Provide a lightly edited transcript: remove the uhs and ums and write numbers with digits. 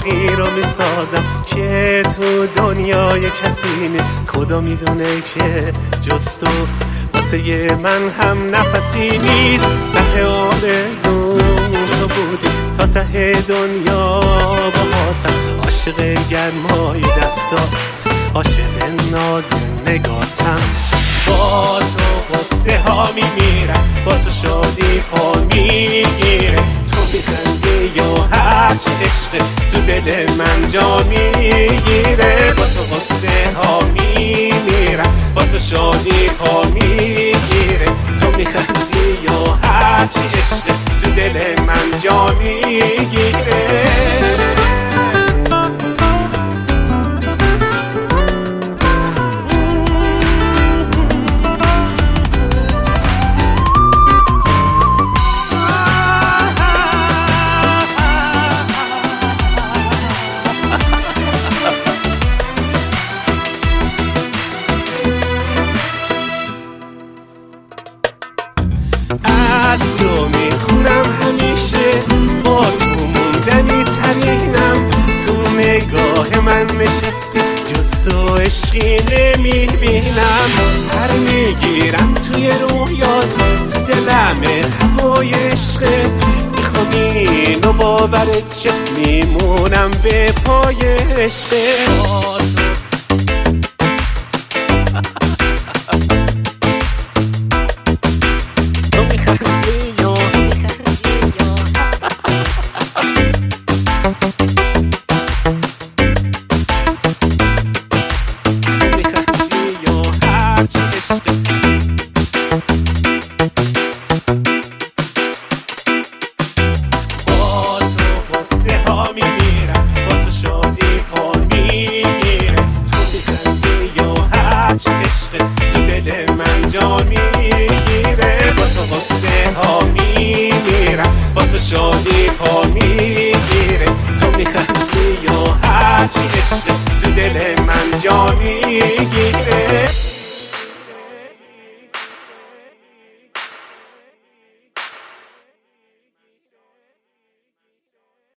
عشقی رو میسازم که تو دنیای کسی نیست. خدا میدونه که جز تو واسه من هم نفسی نیست. ته آرزوم تو بودی تا ته دنیا باهاتم، عاشق گرمای دستات، عاشق ناز نگاتم. با تو قصه ها میمیرم، با تو شادی ها میگیره. تو میخندی و هرچی عشق تو دل من جا میگیره. با تو قصه ها میمیرم، با تو شادی ها میگیره. تو میخندی و هرچی عشق تو دل من جا میگیره. از تو میخونم همیشه، با تو موندنی ترینم. تو نگاه من نشستی، جز تو عشقی نمیبینم. هر میگیرم توی رویات، تو دلم هوای عشقه. میخوام اینو باورت شه، میمونم به پای عشقه. میمیرم، با تو شادی ها میگیره. تو میخندی و هرچی عشق تو دل من جا میگیره. با تو قصه ها میمیرم، با تو شادی ها میگیره. تو میخندی و هرچی عشق تو دل من جا میگیره.